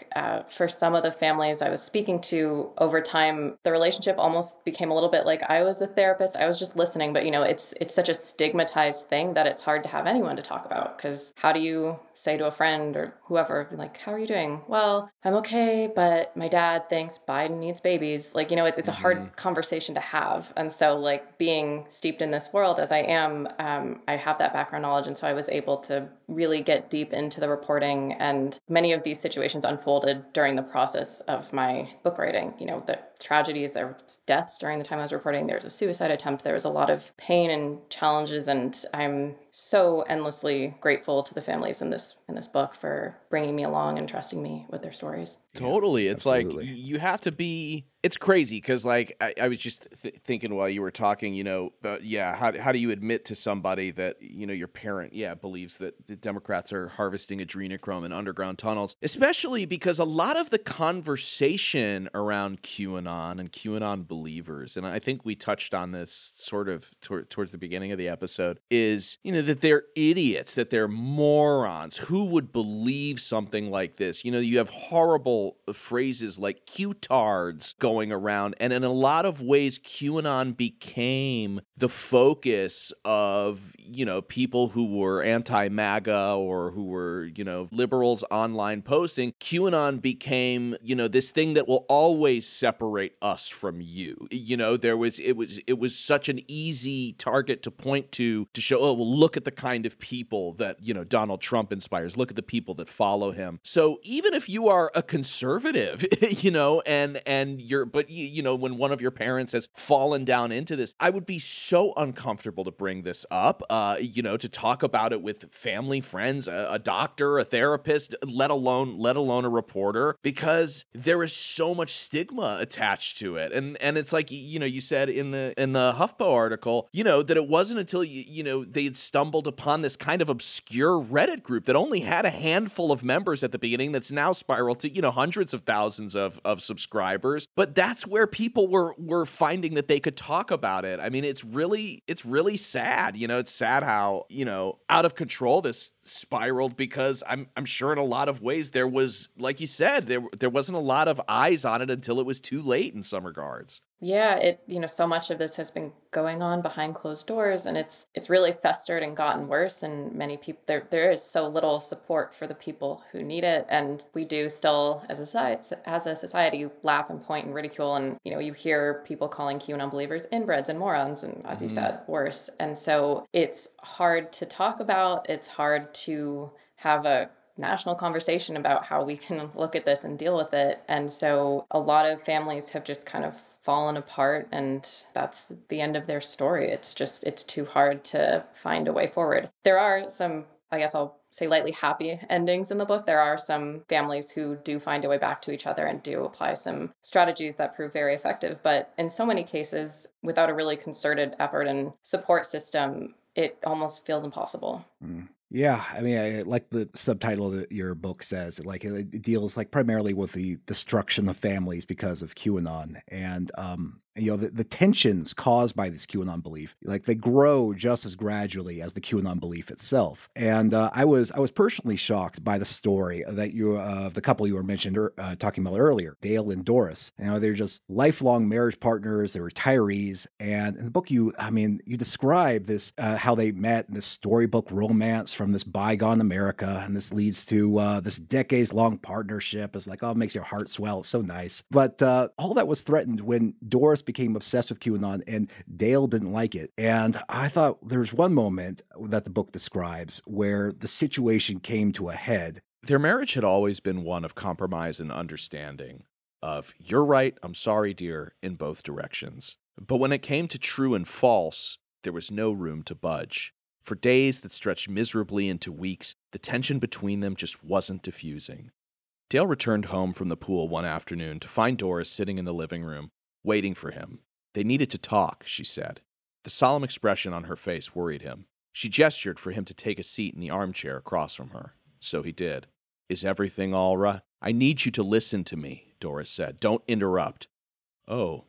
uh, for some of the families I was speaking to over time, the relationship almost became a little bit like I was a therapist. I was just listening, but you know, it's it's such a stigmatized thing that it's hard to have anyone to talk about, because how do you say to a friend or whoever, like, how are you doing? Well, I'm okay, but my dad thinks Biden needs babies. Like, you know, it's it's a Mm-hmm. hard conversation to have. And so like being steeped in this world as I am, um, I have that background knowledge. And so I was able to really get deep into the reporting, and many of these situations unfolded during the process of my book writing. You know, the tragedies, there were deaths during the time I was reporting, there was a suicide attempt, there was a lot of pain and challenges, and I'm so endlessly grateful to the families in this in this book for bringing me along and trusting me with their stories. Totally. Yeah, it's absolutely. like you have to be, it's crazy because like I, I was just th- thinking while you were talking, you know, but yeah, how, how do you admit to somebody that, you know, your parent, yeah, believes that the Democrats are harvesting adrenochrome in underground tunnels, especially because a lot of the conversation around QAnon and QAnon believers, and I think we touched on this sort of tor- towards the beginning of the episode, is, you know, that they're idiots, that they're morons. Who would believe something like this? You know, you have horrible phrases like Q-tards going around, and in a lot of ways QAnon became the focus of, you know, people who were anti-MAGA or who were, you know, liberals online posting. QAnon became, you know, this thing that will always separate us from you. You know, there was it was it was such an easy target to point to to show, oh, well, look at the kind of people that, you know, Donald Trump inspires. Look at the people that follow him. So even if you are a conservative, you know, and and you're, but you, you know, when one of your parents has fallen down into this, I would be so uncomfortable to bring this up, uh, you know, to talk about it with family, friends, a, a doctor, a therapist, let alone let alone a reporter, because there is so much stigma attached to it. And and it's like, you know, you said in the in the HuffPo article, you know, that it wasn't until you, you know, they had stumbled upon this kind of obscure Reddit group that only had a handful of members at the beginning, that's now spiraled to, you know, hundreds of thousands of, of subscribers. But that's where people were were finding that they could talk about it. I mean, it's really it's really sad. You know, it's sad how, you know, out of control this spiraled, because I'm I'm sure in a lot of ways there was, like you said, there there wasn't a lot of eyes on it until it was too late in some regards. Yeah, it, you know, so much of this has been going on behind closed doors, and it's it's really festered and gotten worse, and many people, there there is so little support for the people who need it, and we do still as a society, as a society laugh and point and ridicule, and you know, you hear people calling QAnon believers inbreds and morons, and as you Mhm. said, worse. And so it's hard to talk about, it's hard to have a national conversation about how we can look at this and deal with it. And so a lot of families have just kind of fallen apart, and that's the end of their story. It's just, it's too hard to find a way forward. There are some, I guess I'll say, lightly happy endings in the book. There are some families who do find a way back to each other and do apply some strategies that prove very effective. But in so many cases, without a really concerted effort and support system, it almost feels impossible. Mm. Yeah, I mean, I like the subtitle that your book says. Like, it deals like primarily with the destruction of families because of QAnon, and um, you know, the, the tensions caused by this QAnon belief, like they grow just as gradually as the QAnon belief itself. And uh, I was I was personally shocked by the story that you uh, the couple you were mentioned er, uh, talking about earlier, Dale and Doris. You know, they're just lifelong marriage partners. They're retirees, and in the book, you I mean, you describe this uh, how they met in this storybook romance from this bygone America, and this leads to uh, this decades-long partnership. It's like, oh, it makes your heart swell. It's so nice. But uh, all that was threatened when Doris became obsessed with QAnon and Dale didn't like it. And I thought there's one moment that the book describes where the situation came to a head. Their marriage had always been one of compromise and understanding, of you're right, I'm sorry, dear, in both directions. But when it came to true and false, there was no room to budge. For days that stretched miserably into weeks, the tension between them just wasn't diffusing. Dale returned home from the pool one afternoon to find Doris sitting in the living room, waiting for him. They needed to talk, she said. The solemn expression on her face worried him. She gestured for him to take a seat in the armchair across from her. So he did. Is everything all right? I need you to listen to me, Doris said. Don't interrupt. Oh,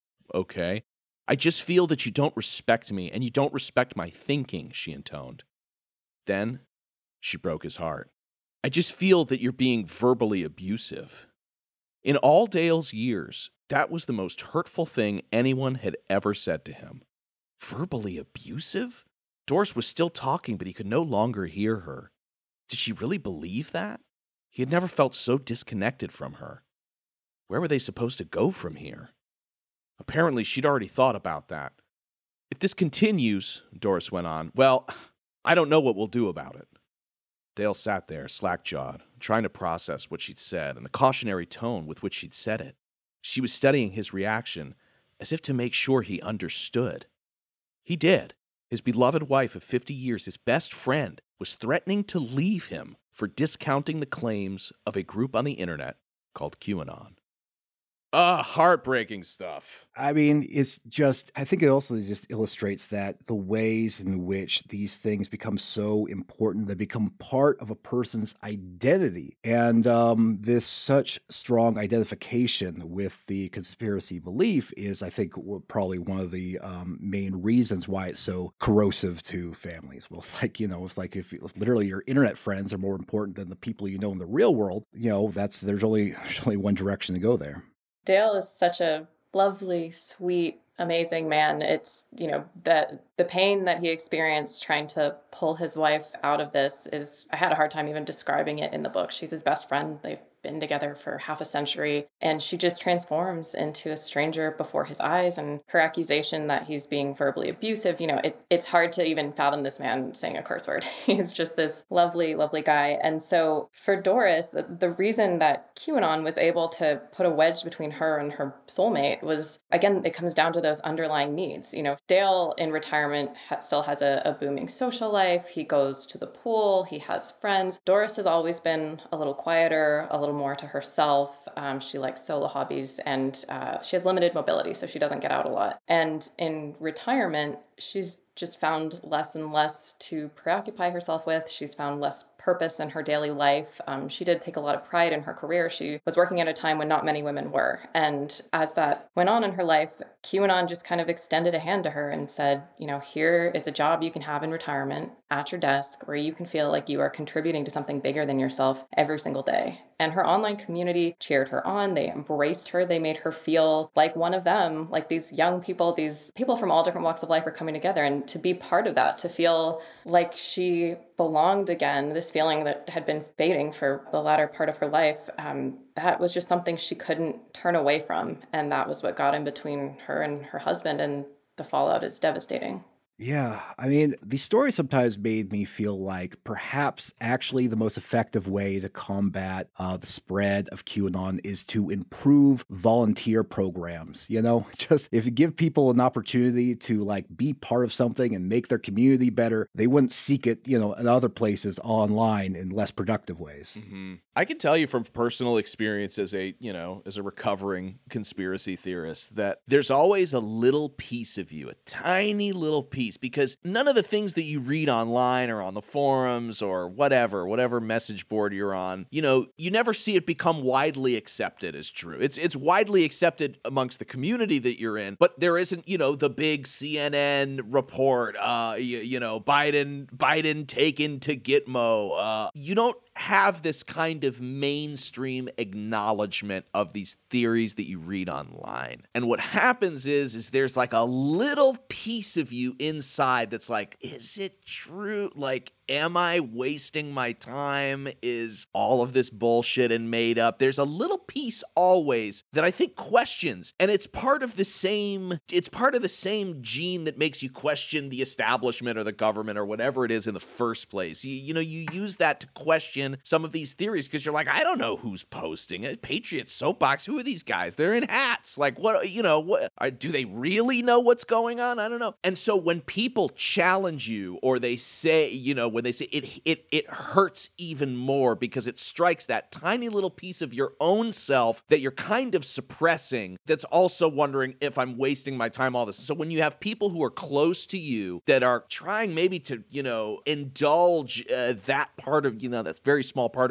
okay. I just feel that you don't respect me, and you don't respect my thinking, she intoned. Then she broke his heart. I just feel that you're being verbally abusive. In all Dale's years, that was the most hurtful thing anyone had ever said to him. Verbally abusive? Doris was still talking, but he could no longer hear her. Did she really believe that? He had never felt so disconnected from her. Where were they supposed to go from here? Apparently, she'd already thought about that. If this continues, Doris went on, well, I don't know what we'll do about it. Dale sat there, slack-jawed, trying to process what she'd said and the cautionary tone with which she'd said it. She was studying his reaction as if to make sure he understood. He did. His beloved wife of fifty years, his best friend, was threatening to leave him for discounting the claims of a group on the internet called QAnon. Ah, heartbreaking stuff. I mean, it's just, I think it also just illustrates that the ways in which these things become so important, they become part of a person's identity. And um, this such strong identification with the conspiracy belief is, I think, probably one of the um, main reasons why it's so corrosive to families. Well, it's like, you know, it's like if, if literally your internet friends are more important than the people you know in the real world, you know, that's, there's only, there's only one direction to go there. Dale is such a lovely, sweet, amazing man. It's, you know, that the pain that he experienced trying to pull his wife out of this is, I had a hard time even describing it in the book. She's his best friend. They've been together for half a century, and she just transforms into a stranger before his eyes. And her accusation that he's being verbally abusive, you know, it, it's hard to even fathom this man saying a curse word. He's just this lovely, lovely guy. And so for Doris, the reason that QAnon was able to put a wedge between her and her soulmate was, again, it comes down to those underlying needs. You know, Dale in retirement ha- still has a, a booming social life. He goes to the pool. He has friends. Doris has always been a little quieter, a little more to herself. Um, she likes solo hobbies, and uh, she has limited mobility, so she doesn't get out a lot. And in retirement, she's just found less and less to preoccupy herself with. She's found less purpose in her daily life. Um, she did take a lot of pride in her career. She was working at a time when not many women were. And as that went on in her life, QAnon just kind of extended a hand to her and said, you know, here is a job you can have in retirement at your desk where you can feel like you are contributing to something bigger than yourself every single day. And her online community cheered her on. They embraced her. They made her feel like one of them, like these young people, these people from all different walks of life are coming together. And to be part of that, to feel like she belonged again, this feeling that had been fading for the latter part of her life, um, that was just something she couldn't turn away from. And that was what got in between her and her husband. And the fallout is devastating. Yeah, I mean, these stories sometimes made me feel like perhaps actually the most effective way to combat uh, the spread of QAnon is to improve volunteer programs. You know, just if you give people an opportunity to like be part of something and make their community better, they wouldn't seek it, you know, in other places online in less productive ways. Mm-hmm. I can tell you from personal experience as a, you know, as a recovering conspiracy theorist that there's always a little piece of you, a tiny little piece, because none of the things that you read online or on the forums or whatever, whatever message board you're on, you know, you never see it become widely accepted as true. It's it's widely accepted amongst the community that you're in, but there isn't, you know, the big C N N report, uh, you, you know, Biden, Biden taken to Gitmo. Uh, you don't have this kind of mainstream acknowledgement of these theories that you read online. And what happens is, is there's like a little piece of you inside that's like, is it true? Like, am I wasting my time? Is all of this bullshit and made up? There's a little piece always that I think questions, and it's part of the same, it's part of the same gene that makes you question the establishment or the government or whatever it is in the first place. You, you know, you use that to question some of these theories because you're like, I don't know who's posting it. Patriot Soapbox, who are these guys? They're in hats. Like, what, you know, what, are, do they really know what's going on? I don't know. And so when people challenge you or they say, you know, when they say it, it, it hurts even more because it strikes that tiny little piece of your own self that you're kind of suppressing that's also wondering if I'm wasting my time, all this. So when you have people who are close to you that are trying maybe to, you know, indulge uh, that part of, you know, that's very small part of your belief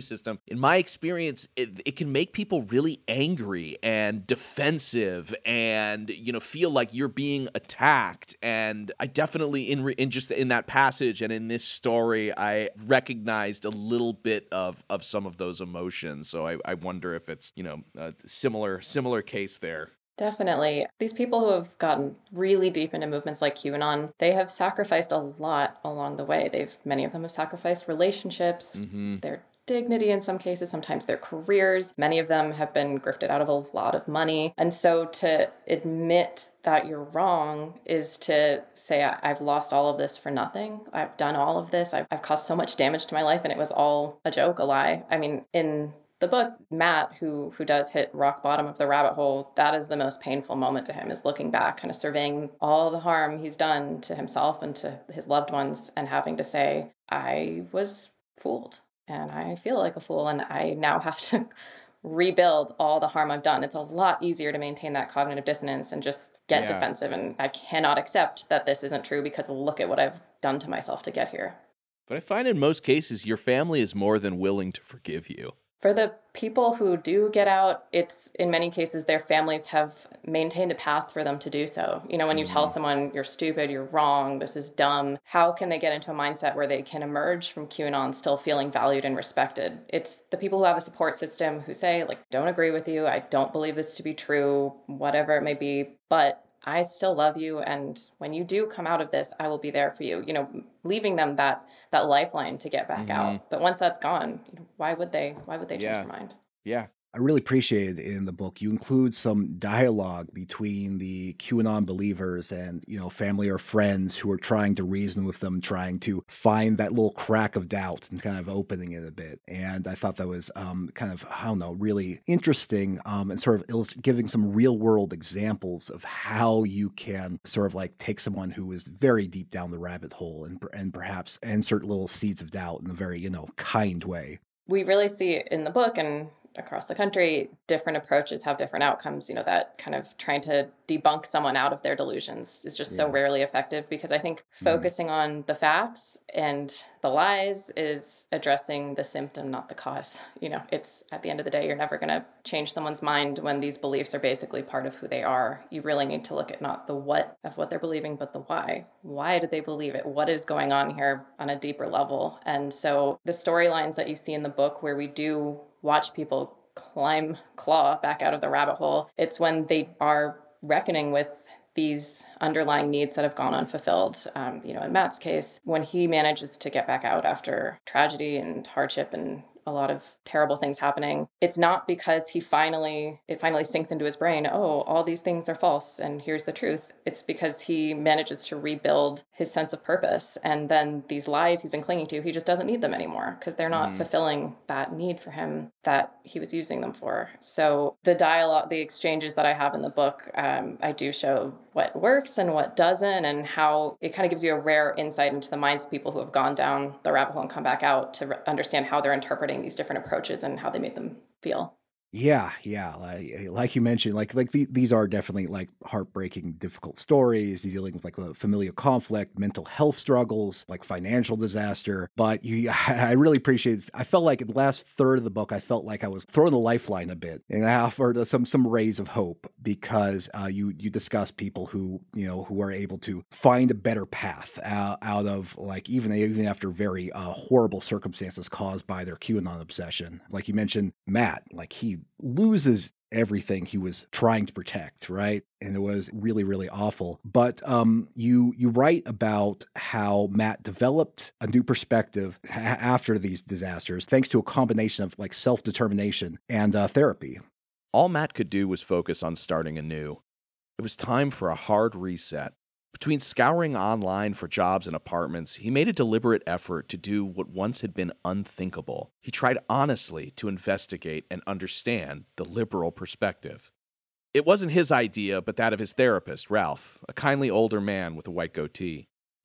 system, in my experience, it, it can make people really angry and defensive and, you know, feel like you're being attacked. And I definitely, in, re- in just in that passage and in this story, I recognized a little bit of, of some of those emotions. So I, I wonder if it's, you know, a similar, similar case there. Definitely. These people who have gotten really deep into movements like QAnon, they have sacrificed a lot along the way. They've many of them have sacrificed relationships, mm-hmm. their dignity in some cases, sometimes their careers. Many of them have been grifted out of a lot of money. And so to admit that you're wrong is to say, I've lost all of this for nothing. I've done all of this. I've, I've caused so much damage to my life, and it was all a joke, a lie. I mean, in the book, Matt, who who does hit rock bottom of the rabbit hole, that is the most painful moment to him, is looking back, kind of surveying all the harm he's done to himself and to his loved ones, and having to say, I was fooled, and I feel like a fool, and I now have to rebuild all the harm I've done. It's a lot easier to maintain that cognitive dissonance and just get yeah. defensive, and I cannot accept that this isn't true because look at what I've done to myself to get here. But I find in most cases, your family is more than willing to forgive you. For the people who do get out, it's in many cases their families have maintained a path for them to do so. You know, when you mm-hmm. tell someone you're stupid, you're wrong, this is dumb, how can they get into a mindset where they can emerge from QAnon still feeling valued and respected? It's the people who have a support system who say, like, don't agree with you, I don't believe this to be true, whatever it may be, but I still love you, and when you do come out of this, I will be there for you. You know, leaving them that that lifeline to get back mm-hmm. out. But once that's gone, why would they? Why would they change yeah. their mind? Yeah. I really appreciated in the book, you include some dialogue between the QAnon believers and, you know, family or friends who are trying to reason with them, trying to find that little crack of doubt and kind of opening it a bit. And I thought that was um, kind of, I don't know, really interesting um, and sort of illust- giving some real world examples of how you can sort of like take someone who is very deep down the rabbit hole and, and perhaps insert little seeds of doubt in a very, you know, kind way. We really see it in the book, and across the country, different approaches have different outcomes. You know, that kind of trying to debunk someone out of their delusions is just yeah. so rarely effective, because I think focusing mm. on the facts and the lies is addressing the symptom, not the cause. You know, it's at the end of the day, you're never going to change someone's mind when these beliefs are basically part of who they are. You really need to look at not the what of what they're believing, but the why. Why did they believe it? What is going on here on a deeper level? And so the storylines that you see in the book where we do watch people climb, claw back out of the rabbit hole, it's when they are reckoning with these underlying needs that have gone unfulfilled. Um, you know, in Matt's case, when he manages to get back out after tragedy and hardship and a lot of terrible things happening, it's not because he finally, it finally sinks into his brain, oh, all these things are false and here's the truth. It's because he manages to rebuild his sense of purpose. And then these lies he's been clinging to, he just doesn't need them anymore because they're not mm. fulfilling that need for him that he was using them for. So the dialogue, the exchanges that I have in the book, um, I do show what works and what doesn't, and how it kind of gives you a rare insight into the minds of people who have gone down the rabbit hole and come back out to re- understand how they're interpreting these different approaches and how they made them feel. Yeah, yeah. Like, like you mentioned, like like the, these are definitely like heartbreaking, difficult stories. You're dealing with like a familial conflict, mental health struggles, like financial disaster. But you, I really appreciate. I felt like in the last third of the book, I felt like I was throwing the lifeline a bit, and I offered some some rays of hope because uh, you you discuss people who you know who are able to find a better path out, out of like even even after very uh, horrible circumstances caused by their QAnon obsession. Like you mentioned, Matt, like he loses everything he was trying to protect, right? And it was really, really awful. But um, you you write about how Matt developed a new perspective ha- after these disasters, thanks to a combination of like self-determination and uh, therapy. All Matt could do was focus on starting anew. It was time for a hard reset. Between scouring online for jobs and apartments, he made a deliberate effort to do what once had been unthinkable. He tried honestly to investigate and understand the liberal perspective. It wasn't his idea, but that of his therapist, Ralph, a kindly older man with a white goatee.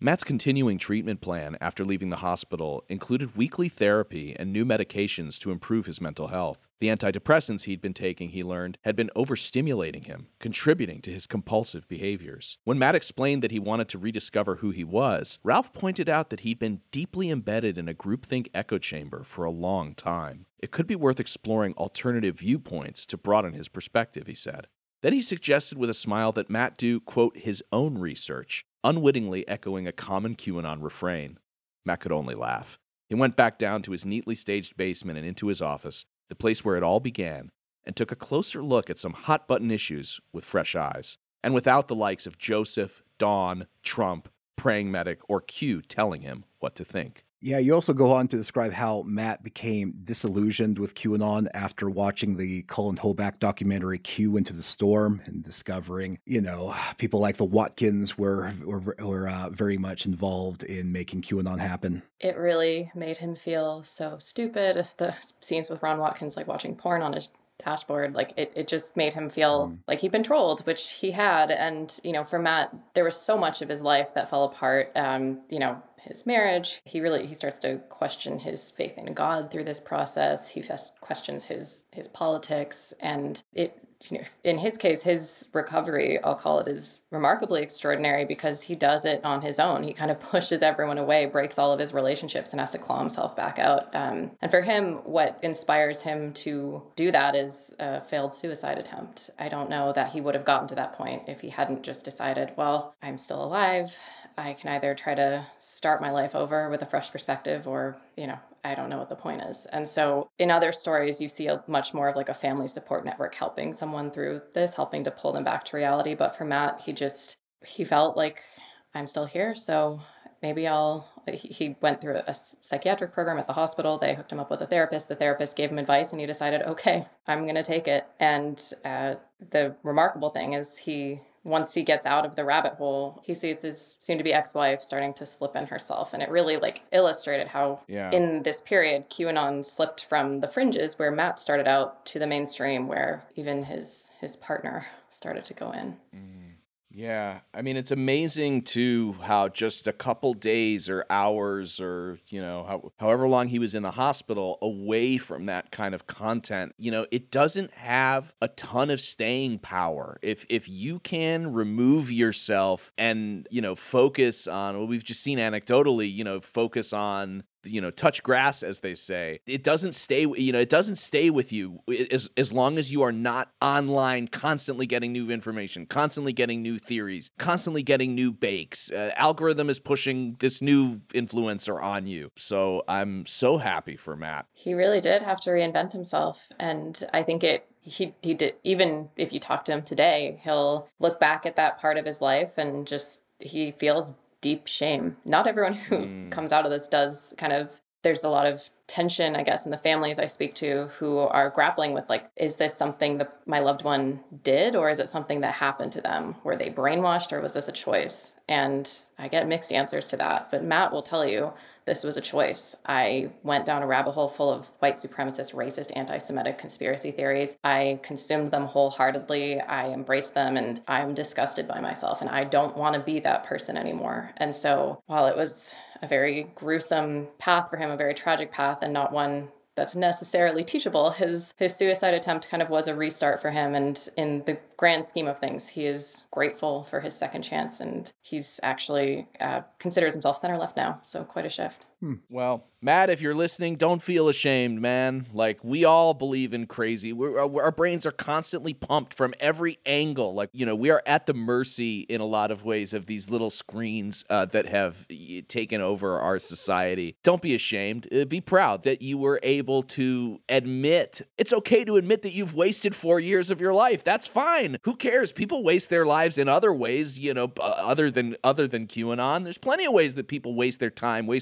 Matt's continuing treatment plan after leaving the hospital included weekly therapy and new medications to improve his mental health. The antidepressants he'd been taking, he learned, had been overstimulating him, contributing to his compulsive behaviors. When Matt explained that he wanted to rediscover who he was, Ralph pointed out that he'd been deeply embedded in a groupthink echo chamber for a long time. It could be worth exploring alternative viewpoints to broaden his perspective, he said. Then he suggested with a smile that Matt do, quote, his own research, unwittingly echoing a common QAnon refrain. Matt could only laugh. He went back down to his neatly staged basement and into his office, the place where it all began, and took a closer look at some hot-button issues with fresh eyes, and without the likes of Joseph, Dawn, Trump, Praying Medic, or Q telling him what to think. Yeah, you also go on to describe how Matt became disillusioned with QAnon after watching the Colin Hoback documentary Q Into the Storm and discovering, you know, people like the Watkins were were, were uh, very much involved in making QAnon happen. It really made him feel so stupid. The scenes with Ron Watkins, like watching porn on his dashboard, like it, it just made him feel mm. like he'd been trolled, which he had. And, you know, for Matt, there was so much of his life that fell apart. Um, you know, his marriage, he really, he starts to question his faith in God through this process. He questions his, his politics, and it, you know, in his case, his recovery, I'll call it, is remarkably extraordinary because he does it on his own. He kind of pushes everyone away, breaks all of his relationships, and has to claw himself back out. Um, and for him, what inspires him to do that is a failed suicide attempt. I don't know that he would have gotten to that point if he hadn't just decided, well, I'm still alive. I can either try to start my life over with a fresh perspective or, you know, I don't know what the point is. And so in other stories, you see a much more of like a family support network helping someone through this, helping to pull them back to reality. But for Matt, he just, he felt like, I'm still here, so maybe I'll, he went through a psychiatric program at the hospital. They hooked him up with a therapist. The therapist gave him advice, and he decided, okay, I'm going to take it. And uh, the remarkable thing is he, once he gets out of the rabbit hole, he sees his soon-to-be ex-wife starting to slip in herself. And it really like illustrated how yeah. in this period, QAnon slipped from the fringes where Matt started out to the mainstream where even his his partner started to go in. Mm. Yeah, I mean, it's amazing, too, how just a couple days or hours or, you know, how, however long he was in the hospital away from that kind of content, you know, it doesn't have a ton of staying power. If if you can remove yourself and, you know, focus on, well, we've just seen anecdotally, you know, focus on, you know, touch grass, as they say. It doesn't stay, you know, it doesn't stay with you as, as long as you are not online, constantly getting new information, constantly getting new theories, constantly getting new bakes. Uh, algorithm is pushing this new influencer on you. So I'm so happy for Matt. He really did have to reinvent himself. And I think it, he, he did, even if you talk to him today, he'll look back at that part of his life and just, he feels deep shame. Not everyone who mm. comes out of this does kind of, there's a lot of tension, I guess, in the families I speak to who are grappling with like, is this something that my loved one did, or is it something that happened to them? Were they brainwashed, or was this a choice? And I get mixed answers to that. But Matt will tell you, this was a choice. I went down a rabbit hole full of white supremacist, racist, anti-Semitic conspiracy theories. I consumed them wholeheartedly. I embraced them, and I'm disgusted by myself, and I don't want to be that person anymore. And so while it was a very gruesome path for him, a very tragic path, and not one that's necessarily teachable, his his suicide attempt kind of was a restart for him. And in the grand scheme of things, he is grateful for his second chance, and he's actually uh, considers himself center left now. So quite a shift. Hmm. Well, Matt, if you're listening, don't feel ashamed, man. Like, we all believe in crazy. We're, our brains are constantly pumped from every angle. Like, you know, we are at the mercy in a lot of ways of these little screens uh, that have taken over our society. Don't be ashamed. Uh, be proud that you were able to admit. It's okay to admit that you've wasted four years of your life. That's fine. Who cares? People waste their lives in other ways, you know, uh, other than other than QAnon. There's plenty of ways that people waste their time, waste their lives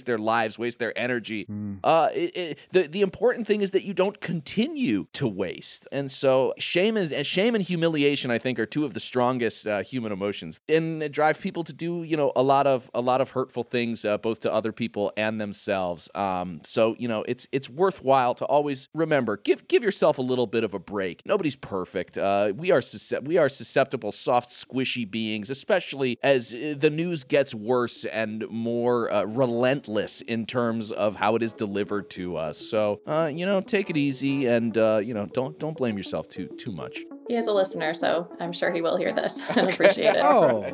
lives, waste their energy. Mm. Uh, it, it, the the important thing is that you don't continue to waste. And so shame is and shame and humiliation, I think, are two of the strongest uh, human emotions, and it drive people to do, you know, a lot of a lot of hurtful things, uh, both to other people and themselves. Um, so you know, it's it's worthwhile to always remember, give give yourself a little bit of a break. Nobody's perfect. Uh, we are suscept- we are susceptible, soft, squishy beings, especially as the news gets worse and more uh, relentless in terms of how it is delivered to us. So uh, you know, take it easy, and uh, you know, don't don't blame yourself too too much. He is a listener, so I'm sure he will hear this and appreciate it. Oh.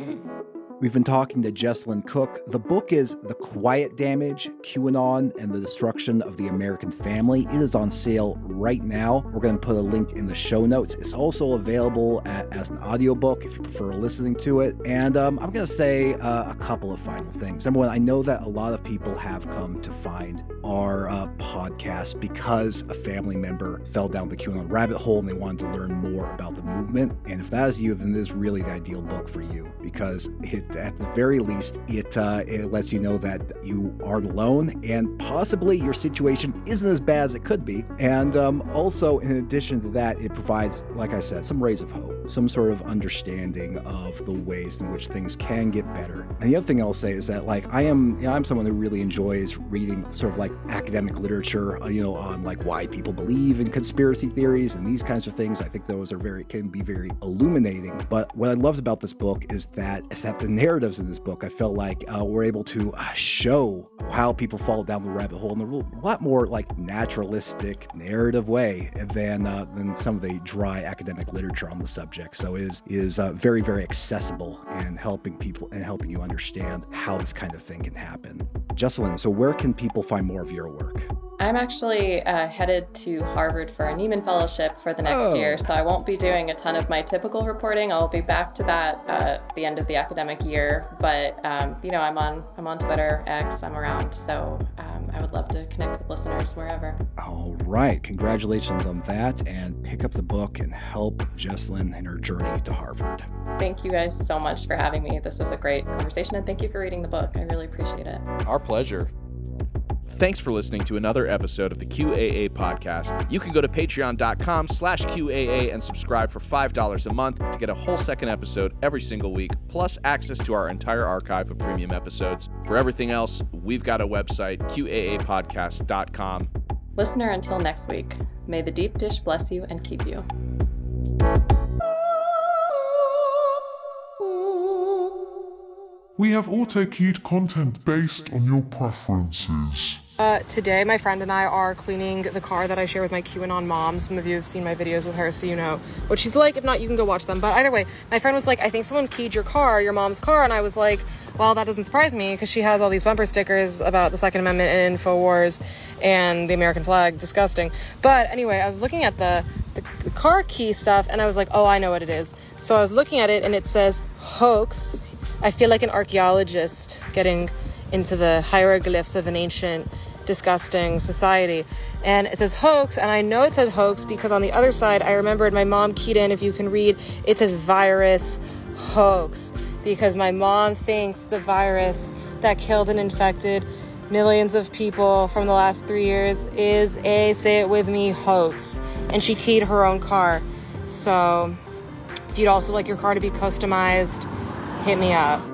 We've been talking to Jessalyn Cook. The book is The Quiet Damage, QAnon and the Destruction of the American Family. It is on sale right now. We're going to put a link in the show notes. It's also available at, as an audiobook if you prefer listening to it. And um, I'm going to say uh, a couple of final things. Number one, I know that a lot of people have come to find our uh, podcast because a family member fell down the QAnon rabbit hole and they wanted to learn more about the movement. And if that is you, then this is really the ideal book for you, because it at the very least, it uh, it lets you know that you aren't alone and possibly your situation isn't as bad as it could be. And um, also, in addition to that, it provides, like I said, some rays of hope, some sort of understanding of the ways in which things can get better. And the other thing I'll say is that, like, I am, you know, I'm someone who really enjoys reading sort of like academic literature, uh, you know, on like why people believe in conspiracy theories and these kinds of things. I think those are very can be very illuminating. But what I loved about this book is that is that the narratives in this book, I felt like uh, we're able to uh, show how people fall down the rabbit hole in a lot more like naturalistic narrative way than uh, than some of the dry academic literature on the subject. So it is is uh, very very accessible and helping people and helping you understand how this kind of thing can happen. Jessalyn, so where can people find more of your work? I'm actually uh, headed to Harvard for a Nieman Fellowship for the next oh. year, so I won't be doing a ton of my typical reporting. I'll be back to that uh, at the end of the academic year, but um, you know, I'm on I'm on Twitter, X, I'm around, so um, I would love to connect with listeners wherever. All right, congratulations on that, and pick up the book and help Jessalyn in her journey to Harvard. Thank you guys so much for having me. This was a great conversation, and thank you for reading the book. I really appreciate it. Our pleasure. Thanks for listening to another episode of the Q A A podcast. You can go to patreon.com slash QAA and subscribe for five dollars a month to get a whole second episode every single week, plus access to our entire archive of premium episodes. For everything else, we've got a website, Q A A podcast dot com. Listener, until next week, may the deep dish bless you and keep you. We have auto-cued content based on your preferences. Uh, today, my friend and I are cleaning the car that I share with my QAnon mom. Some of you have seen my videos with her, so you know what she's like. If not, you can go watch them. But either way, my friend was like, I think someone keyed your car, your mom's car. And I was like, well, that doesn't surprise me because she has all these bumper stickers about the Second Amendment and InfoWars and the American flag. Disgusting. But anyway, I was looking at the, the, the car key stuff, and I was like, oh, I know what it is. So I was looking at it, and it says hoax. I feel like an archaeologist getting into the hieroglyphs of an ancient, disgusting society. And it says hoax, and I know it said hoax because on the other side, I remembered my mom keyed in, if you can read, it says virus hoax, because my mom thinks the virus that killed and infected millions of people from the last three years is a, say it with me, hoax. And she keyed her own car. So if you'd also like your car to be customized, hit me up.